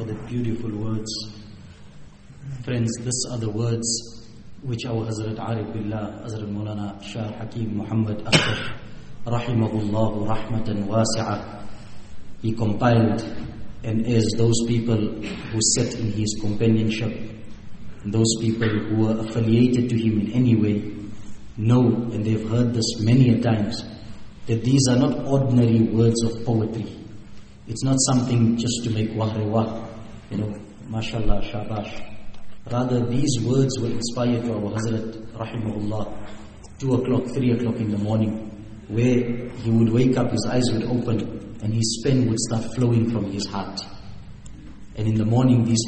for the beautiful words. Friends, these are the words which our Hazrat Arif Billah, Hazrat Maulana Shah Hakim Muhammad Akhtar, Rahimahullahu Rahmatan Wasi'ah, he compiled, and as those people who sat in his companionship, those people who were affiliated to him in any way, know, and they've heard this many a times, that these are not ordinary words of poetry. It's not something just to make wah-re-wah, mashallah, shabash. Rather, these words were inspired to our Hazrat, Rahimahullah, 2 o'clock, 3 o'clock in the morning, where he would wake up, his eyes would open, and his pen would start flowing from his heart. And in the morning, these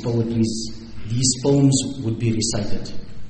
poems would be recited.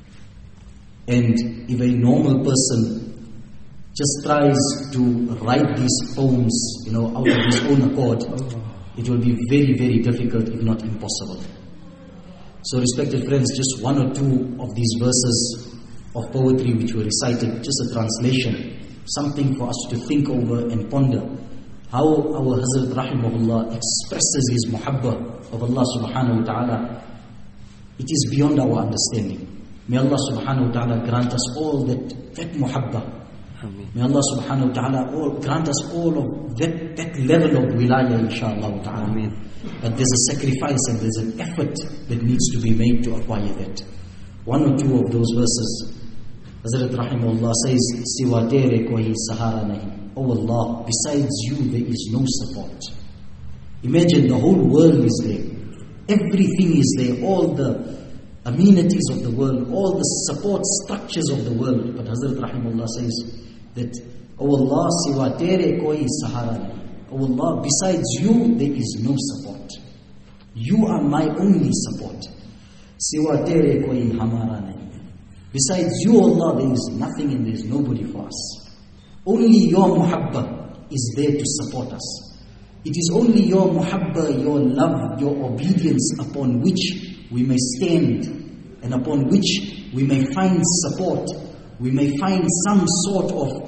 And if a normal person just tries to write these poems, out of his own accord, it will be very, very difficult, if not impossible. So, respected friends, just 1 or 2 of these verses of poetry which were recited, just a translation, something for us to think over and ponder. How our Hazrat Rahimahullah expresses his muhabbah of Allah subhanahu wa ta'ala, it is beyond our understanding. May Allah subhanahu wa ta'ala grant us all that muhabbah. May Allah subhanahu wa ta'ala grant us all of that level of wilayah, inshaAllah ta'ala. But there's a sacrifice and there's an effort that needs to be made to acquire that. 1 or 2 of those verses, Hazrat Rahimahullah says, Siwa tere koi sahara nahi. Oh Allah, besides you there is no support. Imagine the whole world is there. Everything is there. All the amenities of the world, all the support structures of the world. But Hazrat Rahimahullah says that, Oh Allah, siwa tere koi sahara nahi. Oh Allah, besides you there is no support. You are my only support. Siwa tere koi hamara nahi. Besides you, Allah, there is nothing and there is nobody for us. Only your muhabbah is there to support us. It is only your muhabbah, your love, your obedience upon which we may stand and upon which we may find support. We may find some sort of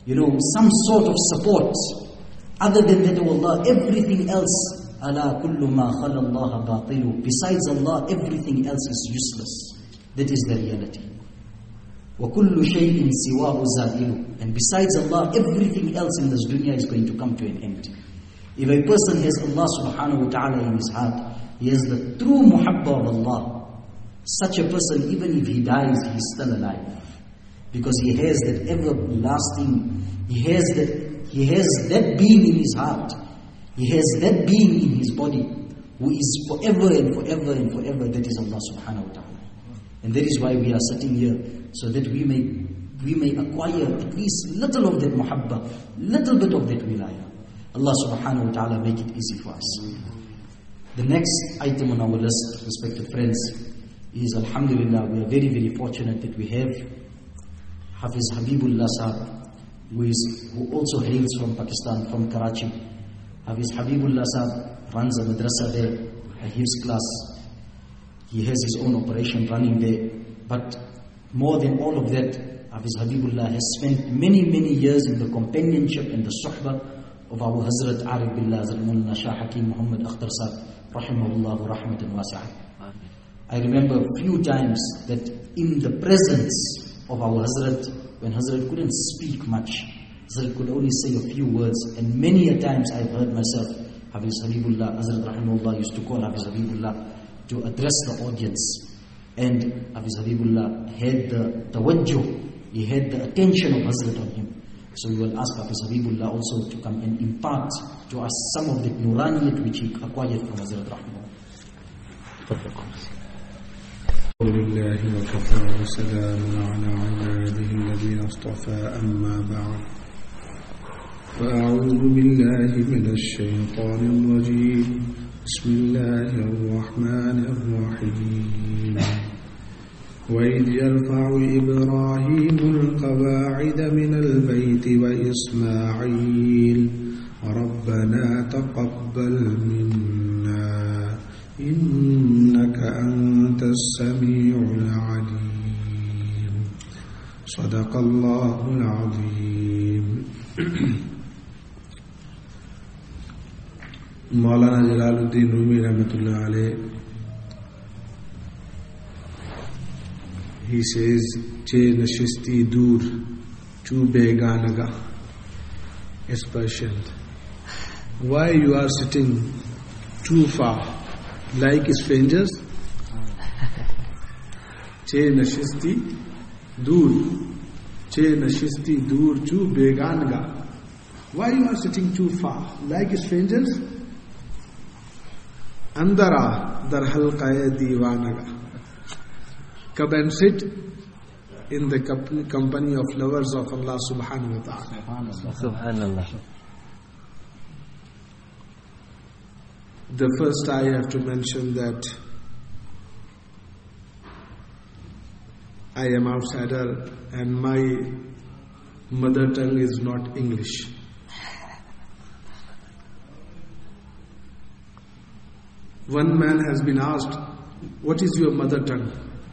support. Other than that, oh Allah, everything else, ala kullu ma khala Allah batilu. Besides Allah, everything else is useless. That is the reality. وَكُلُّ شَيْءٍ سِوَاهُ زَائِلُ. And besides Allah, everything else in this dunya is going to come to an end. If a person has Allah subhanahu wa ta'ala in his heart, he has the true muhabbah of Allah, such a person, even if he dies, he is still alive. Because he has that everlasting, he has that being in his heart, he has that being in his body, who is forever and forever and forever, that is Allah subhanahu wa ta'ala. And that is why we are sitting here, so that we may acquire at least little of that muhabbah, little bit of that wilayah. Allah subhanahu wa ta'ala make it easy for us. The next item on our list, respected friends, is alhamdulillah, we are very, very fortunate that we have Hafiz Habibullah Sahab, who also hails from Pakistan, from Karachi. Hafiz Habibullah Sahab runs a madrasa there, a Hifz class. He has his own operation running there. But more than all of that, Hafiz Habibullah has spent many, many years in the companionship and the suhbah of our Hazrat Arif Billah, Hazrat Maulana Shah Hakim Muhammad Akhtar Sahab, Rahimahullahu Rahmatan Wasi'ah. I remember a few times that in the presence of our Hazrat, when Hazrat couldn't speak much, Hazrat could only say a few words, and many a times I've heard myself, Hafiz Habibullah, Hazrat Rahimahullah used to call Hafiz Habibullah to address the audience. And Hafiz Habibullah had the tawajjuh, he had the attention of Hazrat on him. So we will ask Hafiz Habibullah also to come and impart to us some of the nuraniyat which he acquired from Hazrat Rahimahullah. لله وكفى وسلام على عباده الذين اصطفى أما بعد فأعوذ بالله من الشيطان الرجيم بسم الله الرحمن الرحيم وإذ يرفع إبراهيم القواعد من البيت وإسماعيل ربنا تقبل منا إنك أنت السميع العليم صدق الله العظيم. Maulana Jalaluddin Rumi Rahmatullah Alayh, he says, Che nashisti dur, chu beganaga, is Persian. Why you are sitting too far, like strangers? Che nashisti dur, che nashisti dur, chu beganaga. Why you are sitting too far, like strangers? Andara dar halqaye divanaga. Come and sit in the company of lovers of Allah subhanahu wa ta'ala. Subhanallah. The first I have to mention that I am outsider and my mother tongue is not English. One man has been asked, what is your mother tongue?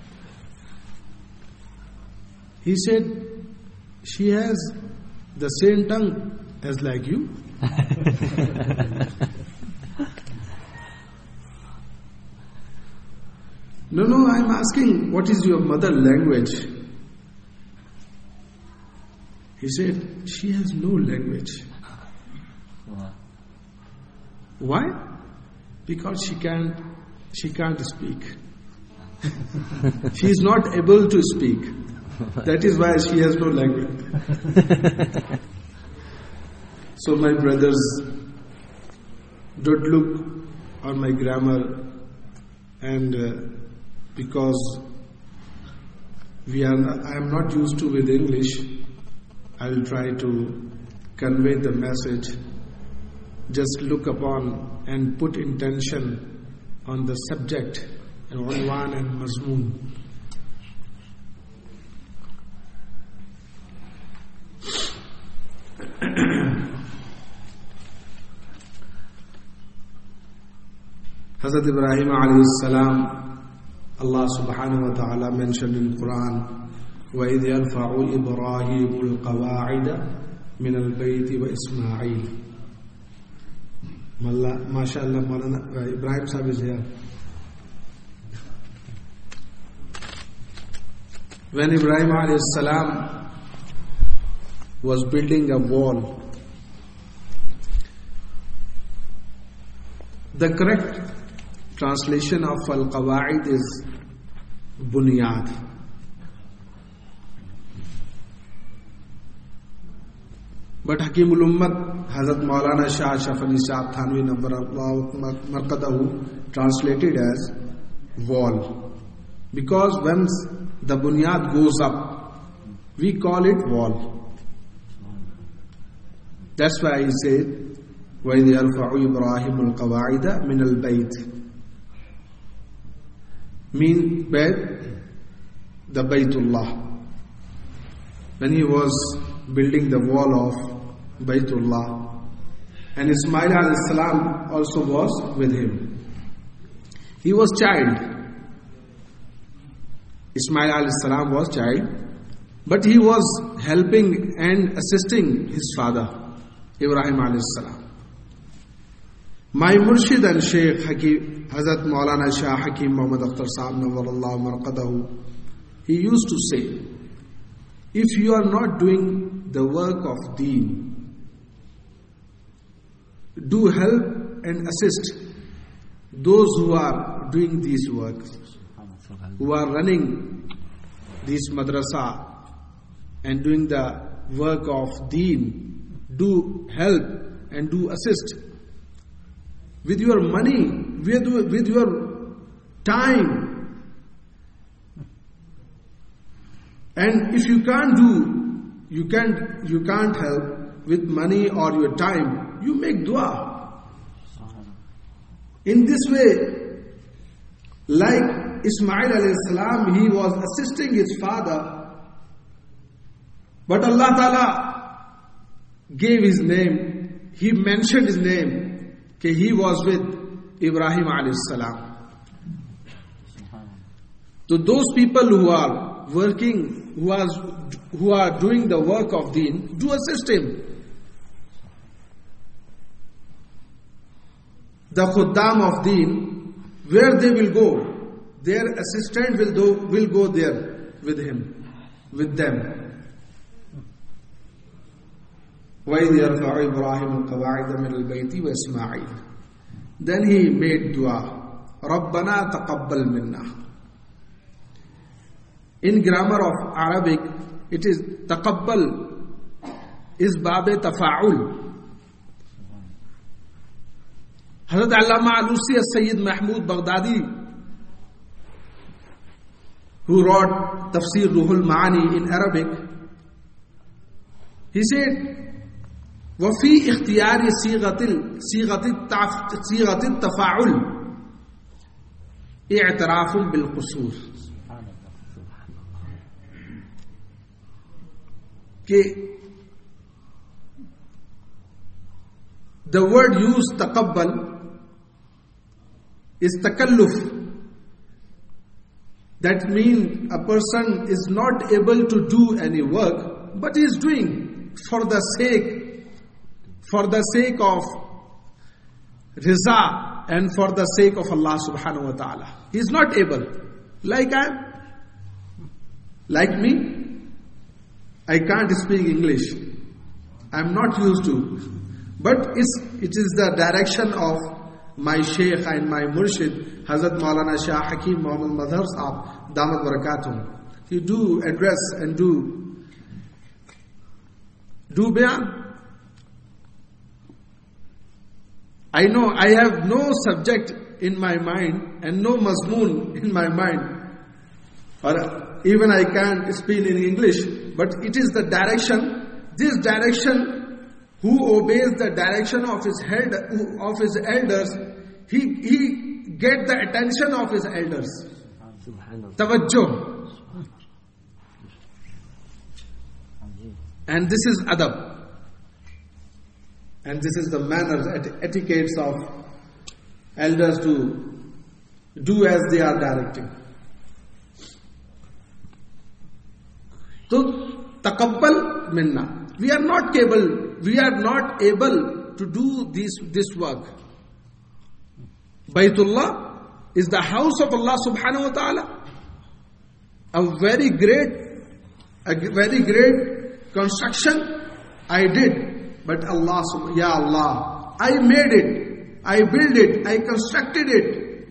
He said, she has the same tongue as like you. No, I am asking, what is your mother language? He said, she has no language. Why? Because she can't speak. She is not able to speak. That is why she has no language. So my brothers, don't look on my grammar, and because I am not used to with English, I will try to convey the message. Just look upon and put intention on the subject and unwan and mazmoon. Hazrat Ibrahim alayhi salam, Allah subhanahu wa ta'ala mentioned in Quran, وَإِذْ يَرْفَعُ إِبْرَاهِيمُ الْقَوَاعِدَ مِنَ الْبَيْتِ وَإِسْمَاعِيلُ. MashaAllah, Maulana Ibrahim Sahib is here. When Ibrahim alayhi salam was building a wall, the correct translation of Al-Qawaid is Bunyad. But Hakimul Ummat, Hazrat Maulana Shah Ashraf Ali Sahib Thanvi Nabbar Marqadahu translated as wall. Because once the Bunyad goes up, we call it wall. That's why he said, وَإِذْ يَرْفَعُ إِبْرَاهِيمُ الْقَوَاعِدَ مِنَ الْبَيْتِ. Mean Bayt, the Baytullah. When he was building the wall of Baytullah, and Ismail alayhi salam also was with him. He was child. Ismail alayhi salam was child, but he was helping and assisting his father, Ibrahim alayhi salam. My Murshid and Shaykh Hakim, Hazrat Maulana Shah Hakim Muhammad Akhtar Sahib Nawwarallahu Marqadahu, he used to say, if you are not doing the work of deen, do help and assist those who are doing these works, who are running this madrasa and doing the work of deen. Do help and do assist with your money, with your time. And if you can't do, you can't help with money or your time, you make dua. In this way, like Ismail alayhi salam, he was assisting his father, but Allah Ta'ala gave his name, he mentioned his name, that he was with Ibrahim alayhi salam. So those people who are working, who are doing the work of deen, do assist him. the Khuddam of Deen, where they will go? Their assistant will go there with him, with them. وَإِذْ يَرْفَعُ إِبْرَاهِيمُ الْقَوَاعِدَ مِنَ الْبَيْتِ وَإِسْمَاعِيلُ. Then he made dua, رَبَّنَا تَقَبَّلْ مِنَّا. In grammar of Arabic, it is taqabbal is babe tafa'ul. Hazrat Allama Alusi as-Sayyid Mahmud Baghdadi, who wrote Tafsir Ruhul Ma'ani in Arabic, he said, وفي اختيار صيغة التفاعل اعتراف بالقصور. The word used taqabbal is takalluf. That means a person is not able to do any work, but he is doing for the sake of riza and for the sake of Allah subhanahu wa ta'ala. He is not able. Like me, I can't speak English. I am not used to. But it is the direction of my Shaykh and my Murshid, Hazrat Maulana Shah Hakim Muhammad Madhar Sahab, Damat Barakatuh. He do address and do bayan. I know I have no subject in my mind and no mazmoon in my mind. Or even I can't speak in English. But it is the direction, this direction, who obeys the direction of his elders, he get the attention of his elders. Tawajjuh. And this is adab. And this is the manners, etiquettes of elders to do as they are directing. So, taqabbal minna. We are not able to do this work. Baytullah is the house of Allah subhanahu wa ta'ala. A very great construction I did. But Allah, Ya Allah, I made it, I built it, I constructed it.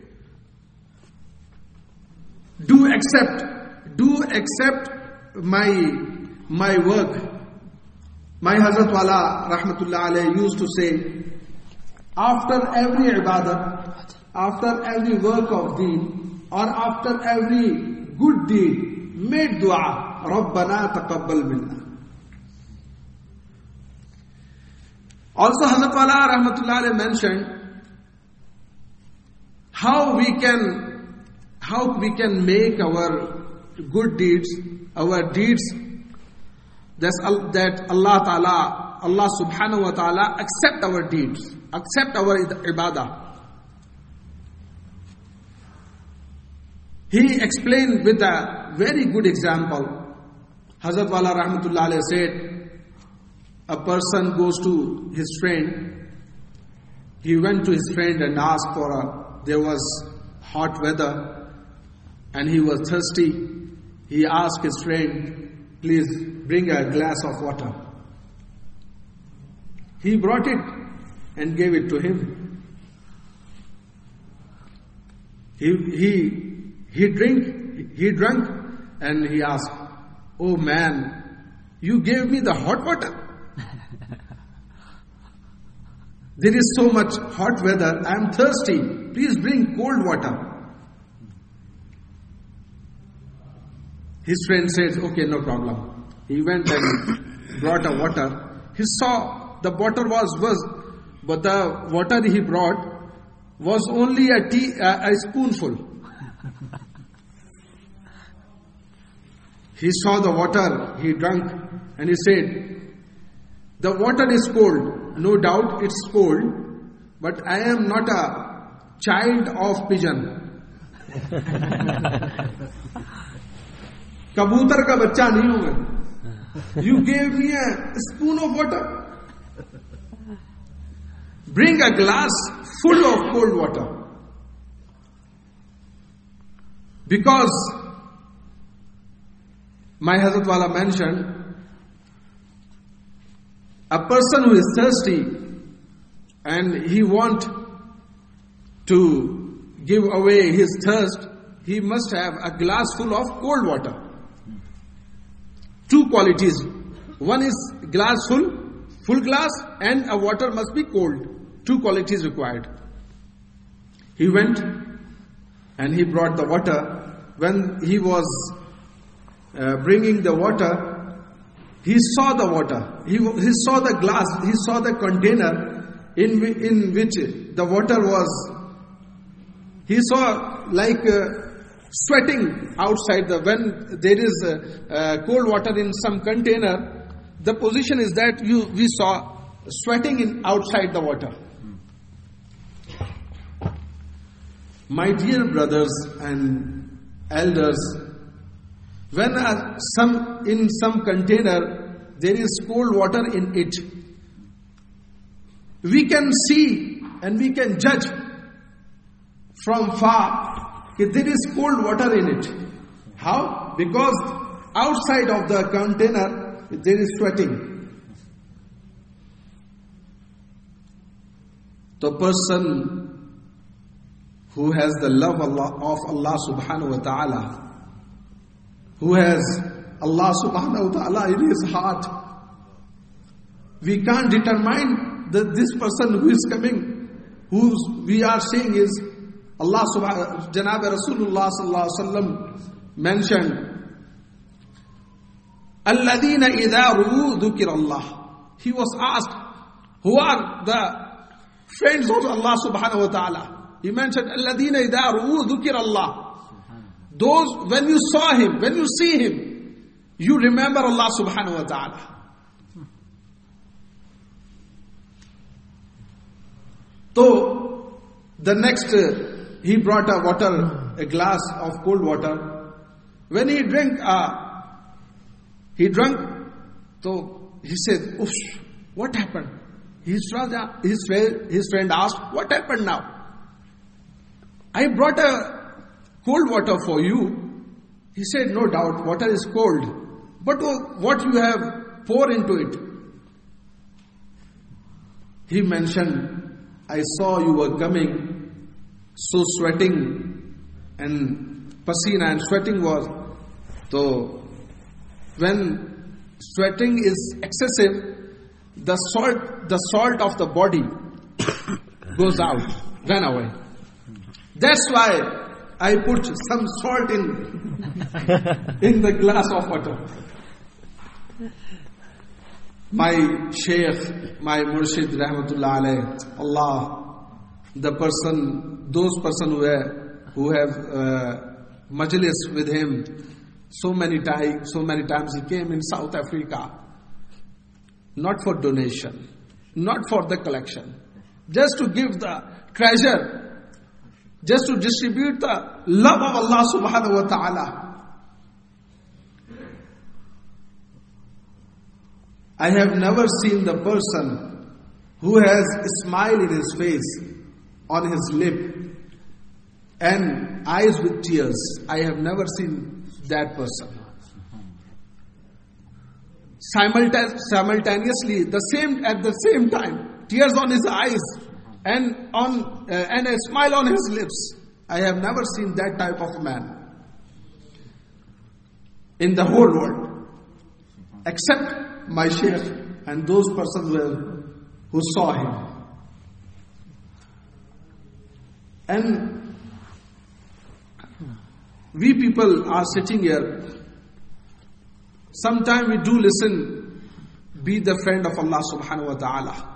Do accept my work. My Hazrat Wala Rahmatullah Alayhi used to say, after every ibadah, after every work of deen, or after every good deed, make dua, Rabbana taqabbal minna. Also Hazrat Wala Rahmatullah Alayhi mentioned how we can make our good deeds, our deeds, that Allah subhanahu wa ta'ala accept our deeds, accept our ibadah. He explained with a very good example. Hazrat Wala Rahmatullah Alayhi said, a person goes to his friend. He went to his friend and asked there was hot weather and he was thirsty. He asked his friend, please bring a glass of water. He brought it and gave it to him. He drank and he asked, oh man, you gave me the hot water? There is so much hot weather, I am thirsty. Please bring cold water. His friend says, okay, no problem. He went and brought a water. He saw the water but the water he brought was only a spoonful. He saw the water, he drank, and he said, the water is cold. No doubt it's cold, but I am not a child of pigeon. Kabutar ka bachcha nahi hu main. You gave me a spoon of water. bring a glass full of cold water. Because my Hazrat Wala mentioned, a person who is thirsty and he want to give away his thirst, he must have a glass full of cold water. Two qualities. One is glass full glass, and a water must be cold. Two qualities required. He went and he brought the water. When he was bringing the water, he saw the water. He saw the glass. He saw the container in which the water was. He saw like sweating outside. When there is cold water in some container, the position is that we saw sweating outside the water. My dear brothers and elders, when in some container there is cold water in it, we can see and we can judge from far that there is cold water in it. How? Because outside of the container there is sweating. The person who has the love of Allah subhanahu wa ta'ala, who has Allah subhanahu wa ta'ala in his heart, we can't determine that this person who is coming, who we are saying is Allah subhanahu, Janab Rasulullah sallallahu alaihi wasallam mentioned, Alladina idha ru'u dhukir Allah. He was asked, who are the friends of Allah subhanahu wa ta'ala? He mentioned, Alladina idha ru'u dhukir Allah. Those, when you saw him, when you see him, you remember Allah subhanahu wa ta'ala. So, the next, he brought a glass of cold water. When he drank, so he said, "Oof, what happened?" His friend asked, "What happened now?" "I brought a cold water for you." He said, "No doubt, water is cold. But what you have poured into it?" He mentioned, "I saw you were coming, so sweating and pasina and sweating was. So when sweating is excessive, the salt of the body goes out, ran away. That's why I put some salt in the glass of water." My Shaykh, my Murshid, Rahmatullah Alayh, Allah, those person who have majlis with him, so many times he came in South Africa, not for donation, not for the collection, just to give the treasure, just to distribute the love of Allah subhanahu wa ta'ala. I have never seen the person who has a smile in his face, on his lip, and eyes with tears. I have never seen that person. Simultaneously, at the same time, tears on his eyes and a smile on his lips. I have never seen that type of man in the whole world, except my Shaykh and those persons who saw him. And we people are sitting here. Sometimes we do listen, be the friend of Allah subhanahu wa ta'ala.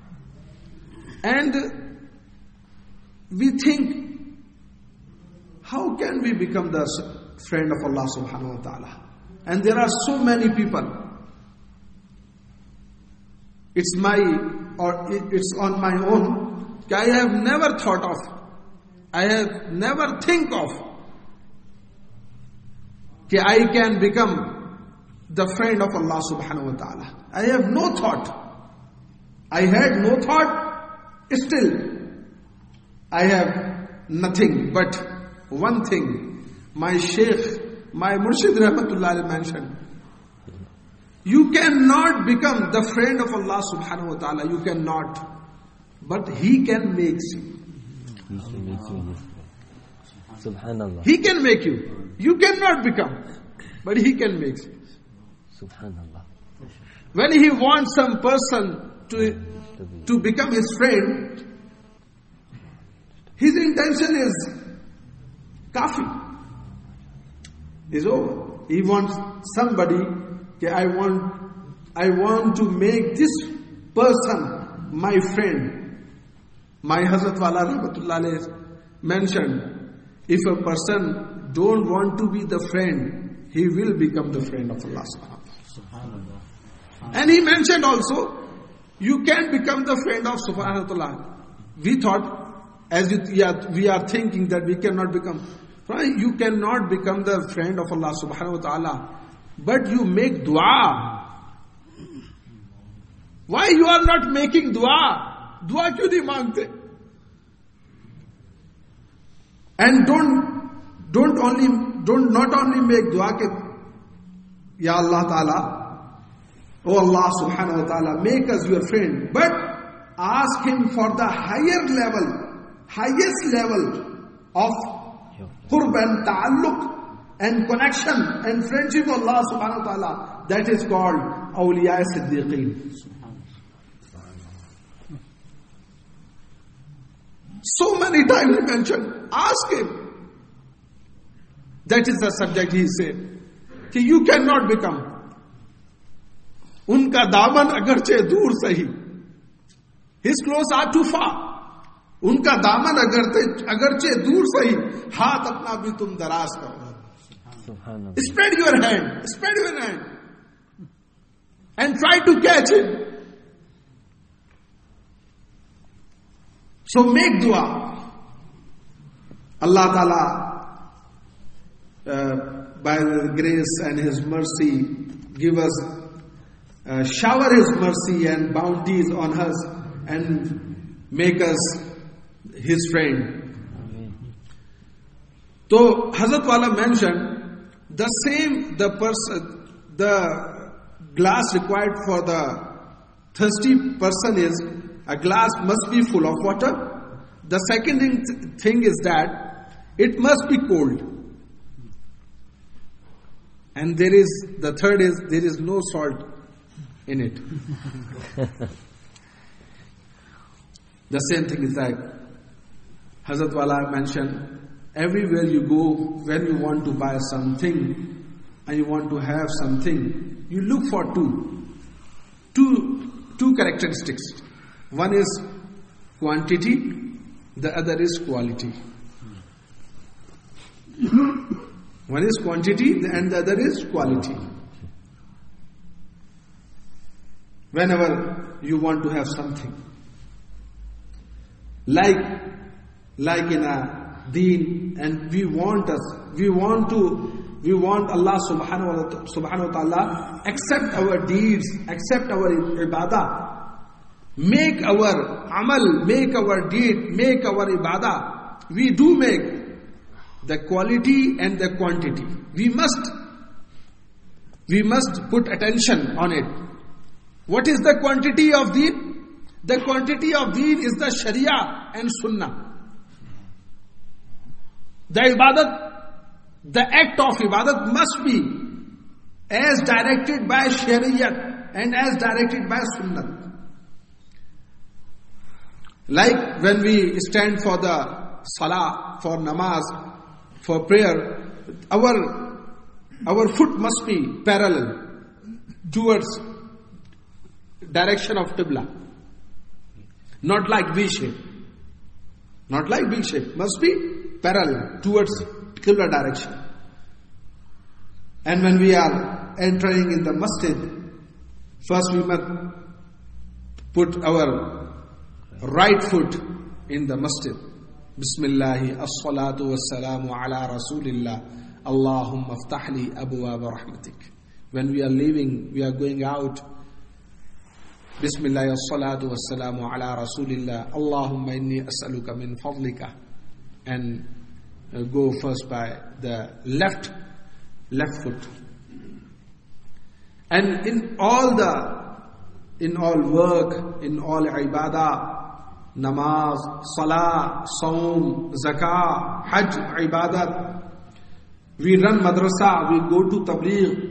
And we think, how can we become the friend of Allah subhanahu wa ta'ala? And there are so many people. It's on my own. I have never thought of, I have never think of, that I can become the friend of Allah subhanahu wa ta'ala. I have no thought. I had no thought Still, I have nothing but one thing. My Shaykh, my Murshid Rahmatullah mentioned, you cannot become the friend of Allah subhanahu wa ta'ala. You cannot. But He can make you. Subhanallah. He can make you. You cannot become. But He can make you. Subhanallah. When He wants some person to become His friend, His intention is kafi. Is over. He wants somebody, I want to make this person my friend. My Hazrat Wala Rahmatullah mentioned, if a person don't want to be the friend, he will become the friend of Allah subhanahu wa ta'ala. And he mentioned also, you can become the friend of subhanahu wa ta'ala. We thought, we are thinking that we cannot become. You cannot become the friend of Allah subhanahu wa ta'ala. But you make dua. Why you are not making dua? Dua kyun nahi mangte? And not only make dua ke, Ya Allah Ta'ala, Oh Allah subhanahu wa ta'ala, make us your friend, but ask Him for the highest level of qurb and ta'alluq and connection and friendship of Allah subhanahu wa ta'ala. That is called awliya siddiqeen. So many times he mentioned, ask Him. That is the subject he said. You cannot become. Unka daman agarche dur sahi. His clothes are too far. Unka daman agarche dur sahi. Haath apna bhi tum daraz karo. Spread your hand. And try to catch him. So make dua. Allah Ta'ala, by the grace and His mercy, give us, shower His mercy and bounties on us and make us His friend. So Hazrat Wala mentioned, the glass required for the thirsty person is, a glass must be full of water. The second thing is that it must be cold. And the third is, there is no salt in it. The same thing is like Hazrat Wala mentioned, everywhere you go, when you want to buy something and you want to have something, you look for two characteristics. One is quantity, the other is quality. One is quantity and the other is quality. Whenever you want to have something, like in a deen, and we want Allah subhanahu wa ta'ala accept our deeds, accept our ibadah, make our amal, make our deed, make our ibadah. We do make the quality and the quantity. We must put attention on it. What is the quantity of deen? The quantity of deen is the Sharia and Sunnah. The ibadat, the act of ibadat must be as directed by Shariat and as directed by Sunnah. Like when we stand for the salah, for namaz, for prayer, our foot must be parallel towards direction of Qibla. Not like V shape. Not like V shape. Must be parallel towards Qibla direction. And when we are entering in the masjid, first we must put our right foot in the masjid. Bismillahi as-salatu was-salamu ala Rasulillah. Allahumma aftahli abwaab rahmatik. When we are leaving, we are going out, Bismillah as-salatu was-salamu ala Rasulillah. Allahumma inni as'aluka min fadlika. And go first by the left foot. And in all work, in all ibadah, namaz, salah, saum, zakah, hajj, ibadat, we run madrasa, we go to tabligh,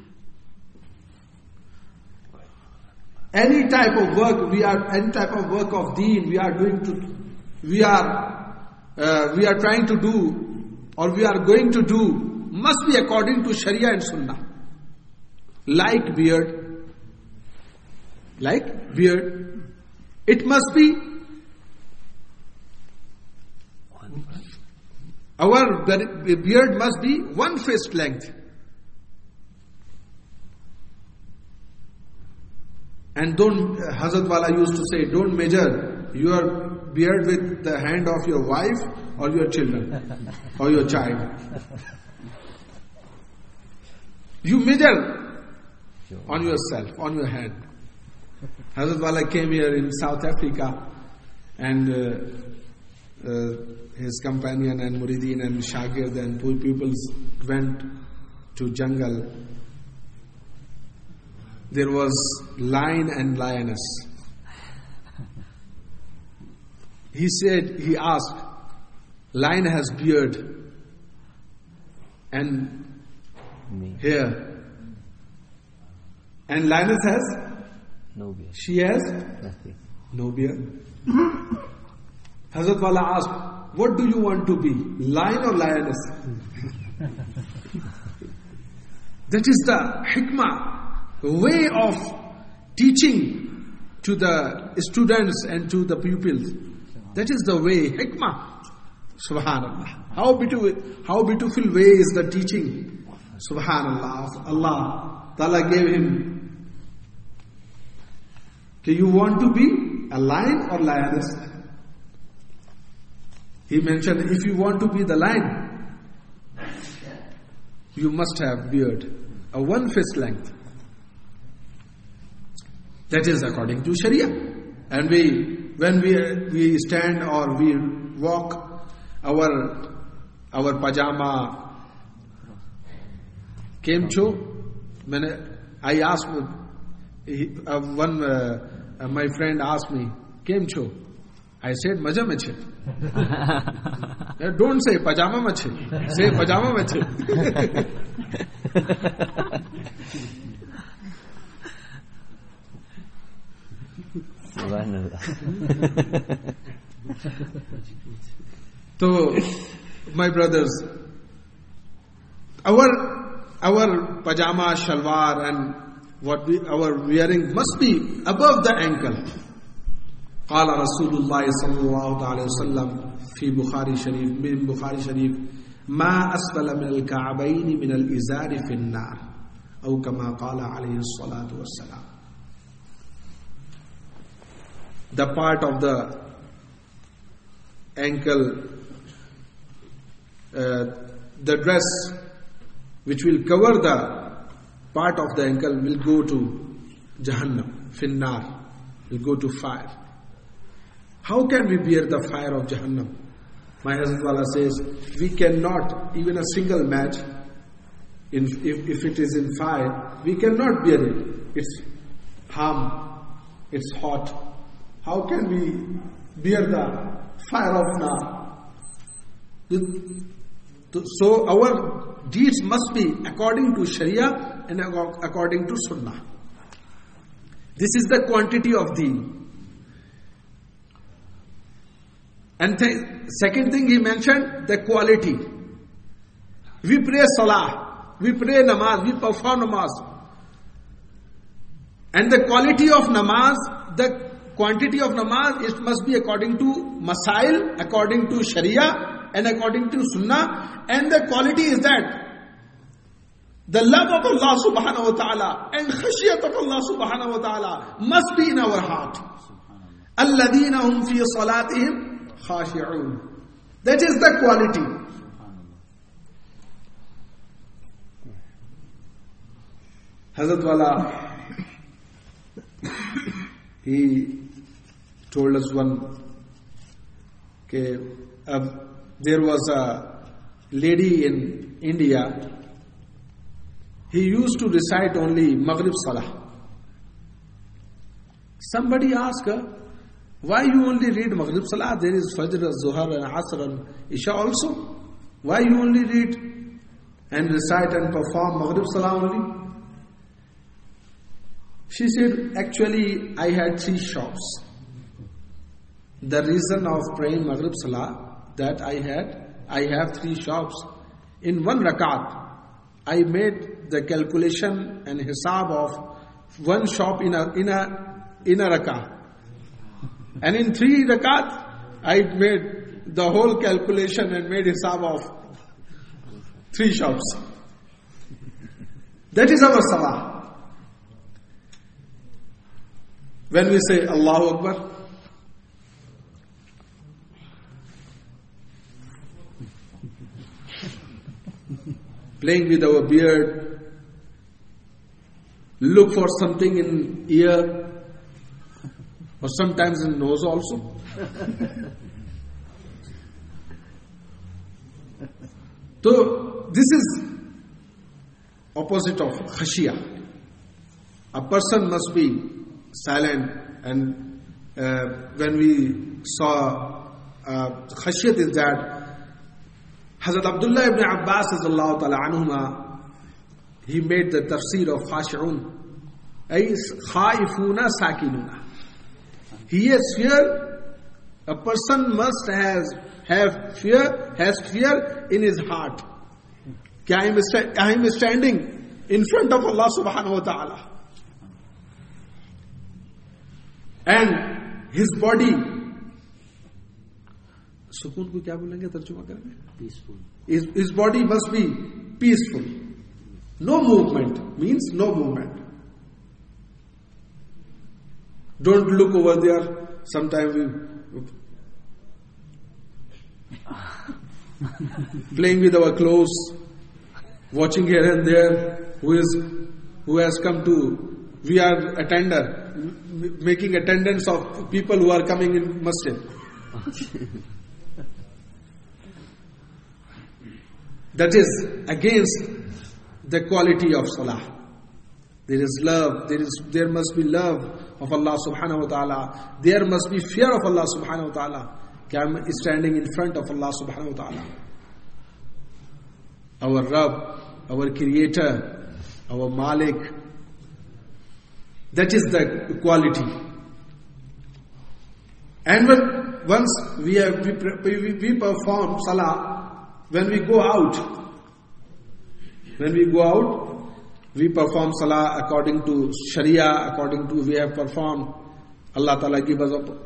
any type of work of deen we are trying to do, or we are going to do, must be according to Sharia and Sunnah. Like beard, it must be the beard must be 1 fist length. And Hazrat Wala used to say, don't measure your beard with the hand of your wife or your children or your child. You measure on yourself, on your hand. Hazrat Wala came here in South Africa, and his companion and Murideen and Shagird and poor pupils went to jungle. There was lion and lioness. He asked, lion has beard and hair, and lioness has no beard. She has Nothing. no beard. Hazrat Wala asked, what do you want to be, lion or lioness? That is the hikmah, way of teaching to the students and to the pupils. That is the way, hikmah. Subhanallah. How beautiful way is the teaching. Subhanallah. Allah Ta'ala gave him. Do you want to be a lion or lioness? He mentioned, if you want to be the lion, you must have beard, a 1 fist length. That is according to Sharia. And when we stand or we walk, our pajama, kemcho. I asked my friend asked me, kemcho. I said, maja mache. Don't say pajama mache. Say pajama mache. So, my brothers, our pajama, shalwar and our wearing must be above the ankle. قال رسول الله صلى الله عليه وسلم في بخاري شريف من بخاري شريف ما أسفل من الكعبين من الإزار في النار أو كما قال عليه الصلاة والسلام. The part of the ankle, the dress which will cover the part of the ankle will go to Jahannam, finnar, will go to fire. How can we bear the fire of Jahannam? My Hazrat Wala says, we cannot, even a single match, if it is in fire, we cannot bear it. It's harm, it's hot. How can we bear the fire of nar? So our deeds must be according to Sharia and according to Sunnah. This is the quantity of deen. And second thing he mentioned, the quality. We pray salah, we pray namaz, we perform namaz. And the quality of namaz, the quantity of namaz, it must be according to masail, according to Sharia and according to Sunnah. And the quality is that the love of Allah subhanahu wa ta'ala and khashiyat of Allah subhanahu wa ta'ala must be in our heart. Alladhina hum fi salatihim khashi'un. That is the quality. Hazrat Wala he told us there was a lady in India. He used to recite only Maghrib Salah. Somebody asked her, why you only read Maghrib Salah? There is Fajr, Zuhar and Asr and Isha also. Why you only read and recite and perform Maghrib Salah only? She said, actually I had 3 shops. The reason of praying Maghrib Salah, that I have 3 shops. In 1 rakat, I made the calculation and hisab of 1 shop in a rakat. And in 3 rakat, I made the whole calculation and made hisab of 3 shops. That is our salah. When we say Allahu Akbar, playing with our beard, look for something in ear, or sometimes in nose also. So this is opposite of khashiyah. A person must be silent, and when we saw khashiyat is that Hazrat Abdullah ibn Abbas radhiyallahu ta'ala anhuma, he made the tafsir of khashi'un, ay khaifuna sakinuna. He has fear. A person must have fear in his heart. I am standing in front of Allah subhanahu wa ta'ala. And his body, सुकून को क्या बोलेंगे तर्जुमा करेंगे? Peaceful. His body must be peaceful. No movement means no movement. Don't look over there. Sometimes we playing with our clothes, watching here and there. Who has come to? We are attender, making attendance of people who are coming in masjid. That is against the quality of salah. There is love, there must be love of Allah subhanahu wa ta'ala. There must be fear of Allah subhanahu wa ta'ala. I am standing in front of Allah subhanahu wa ta'ala. Our Rabb, our Creator, our Malik. That is the quality. And once we perform salah, when we go out, we perform salah according to Sharia, according to we have performed. Allah Ta'ala give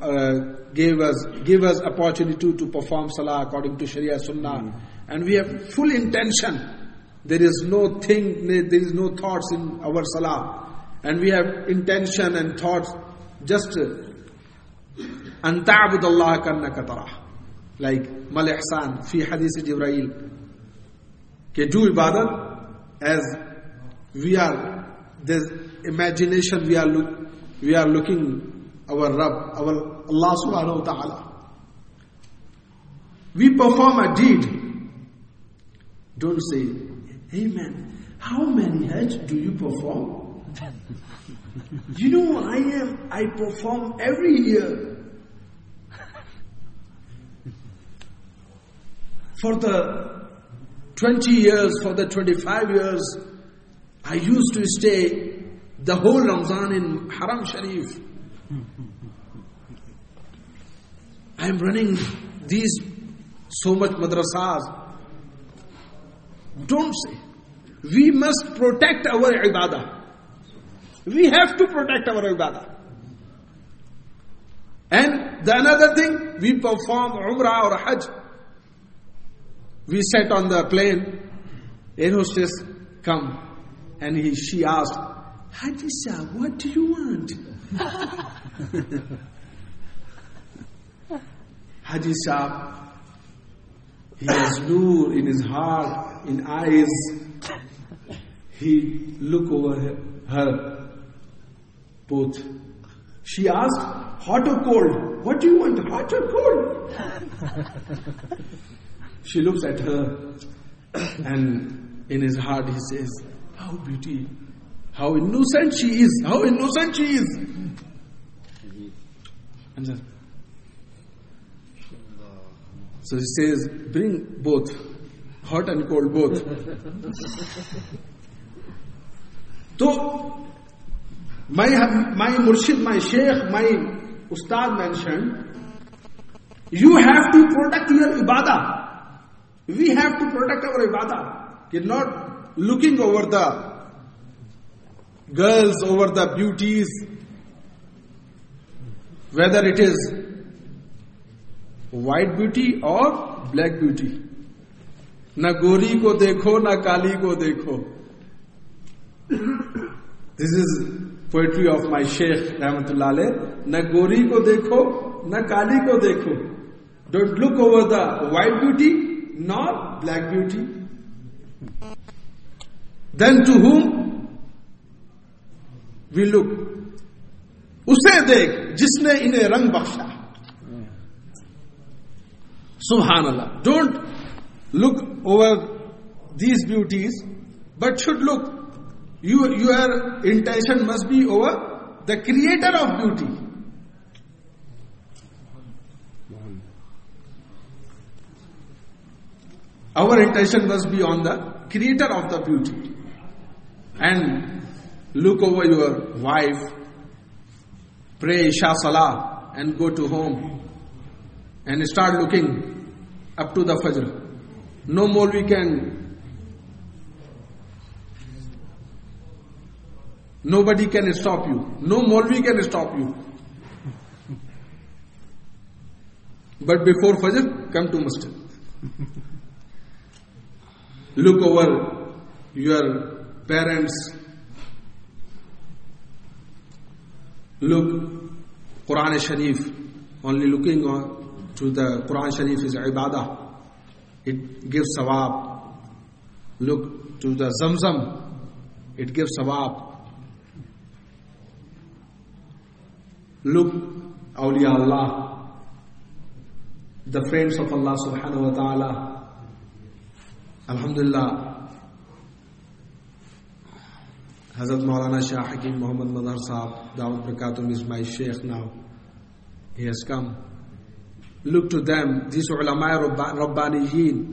us opportunity to perform salah according to Sharia Sunnah, and we have full intention. There is no thoughts in our salah, and we have intention and thoughts just an ta'bud Allah kannaka tarah, like mal ihsan fi hadith Jibreel, ke do ibadat as we are, there's imagination, we are looking our Rabb, our Allah subhanahu wa ta'ala. We perform a deed. Don't say, hey man, how many Hajj do you perform? You know, I perform every year. For the 20 years, for the 25 years, I used to stay the whole Ramzan in Haram Sharif. I am running these so much madrasas. Don't say. We must protect our ibadah. We have to protect our ibadah. And the another thing, we perform Umrah or Hajj. We sat on the plane, air hostess come, and she asked, Haji Sahib, what do you want? Haji Sahib, he has nur in his heart, in eyes. He look over her both She asked, hot or cold? What do you want, hot or cold? She looks at her, and in his heart he says, how beauty, how innocent she is, how innocent she is. And so he says, bring both, hot and cold both. So, my murshid, my sheikh, my ustad mentioned, you have to protect your ibadah. We have to protect our ibadah. You're not looking over the girls, over the beauties, whether it is white beauty or black beauty. Na gori ko dekho, na kali ko dekho. This is poetry of my Sheikh Rahmatullah Alayh. Na gori ko dekho, na kali ko dekho. Don't look over the white beauty nor black beauty. Then to whom we look? Use dekh jisne inhe rang baksha. Subhanallah. Don't look over these beauties, but should look. Your intention must be over the creator of beauty. Our intention must be on the creator of the beauty. And look over your wife, pray Isha Salah, and go to home and start looking up to the Fajr. No Maulvi can, nobody can stop you. No Maulvi can stop you. But before Fajr, come to Masjid. Look over your parents. Look, Quran Sharif. Only looking to the Quran Sharif is ibadah. It gives sawab. Look to the Zamzam. It gives sawab. Look, awliya Allah, the friends of Allah subhanahu wa ta'ala. Alhamdulillah, Hazrat Maulana Shah Hakim Muhammad Madhar Sahab, Dawud Barakatum is my Sheikh now. He has come. Look to them, these ulama Rabbaniyin.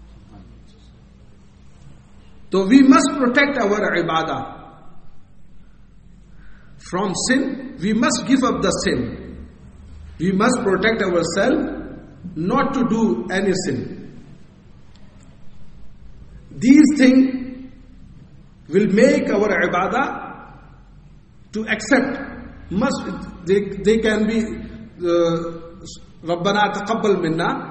So we must protect our ibadah. From sin, we must give up the sin. We must protect ourselves not to do any sin. These things will make our ibadah to accept. They can be Rabbana taqabbal minna,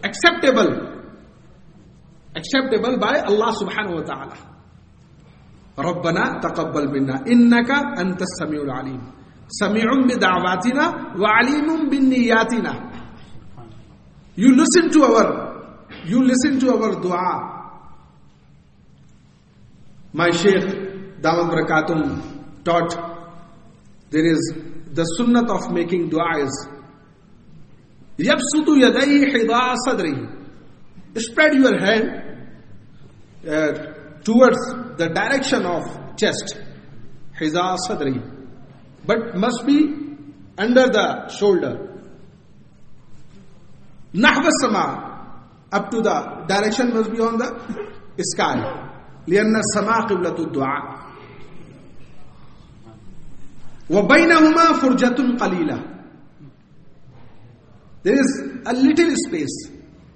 acceptable by Allah subhanahu wa ta'ala. Rabbana taqabbal minna innaka antas samiul alim, sami'un bi da'watina wa alimun bin niyatina. You listen to our dua. My Shaykh Damat Barakatum taught there is the sunnat of making dua is yabsutu yadayhi hida sadri. Spread your hand towards the direction of chest, hida sadri, but must be under the shoulder. Nahwa sama, up to the direction must be on the sky. لأن السماء قبلة الدعاء وبينهما فرجة قليلة. There is a little space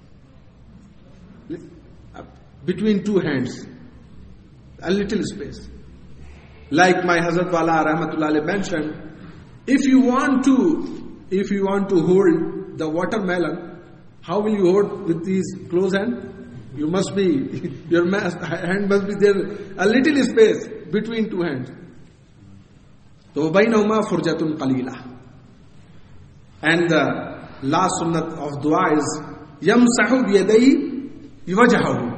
between two hands, a little space. Like my Hazrat Wala Rahmatullah Alayh mentioned, if you want to hold the watermelon, how will you hold with these closed hands? You must be, your hand must be there, a little space between two hands. So, bainahuma furjatun qalila. And the last sunnat of dua is, yamsahu biyadayhi wajhahu.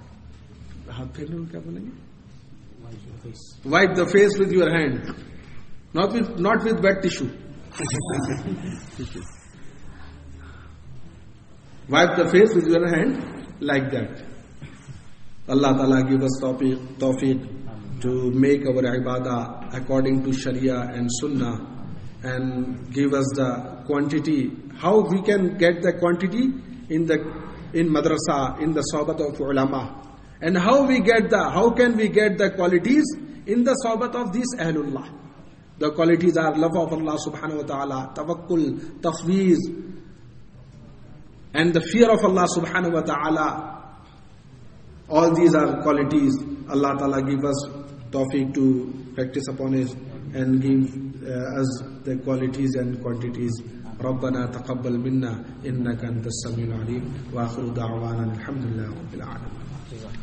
Wipe the face with your hand. Not with wet tissue. Wipe the face with your hand like that. Allah Ta'ala give us tawfiq to make our ibadah according to Sharia and Sunnah, and give us the quantity. How we can get the quantity in madrasa, in the sohbat of ulama, and how can we get the qualities in the sohbat of these ahlullah. The qualities are love of Allah subhanahu wa ta'ala, tawakkul, tafweez, and the fear of Allah subhanahu wa ta'ala. All these are qualities. Allah Ta'ala give us tawfiq to practice upon it and give us the qualities and quantities. ربنا تقبل منا إنك أنت السميع العليم وآخر دعوانا الحمد لله رب العالمين.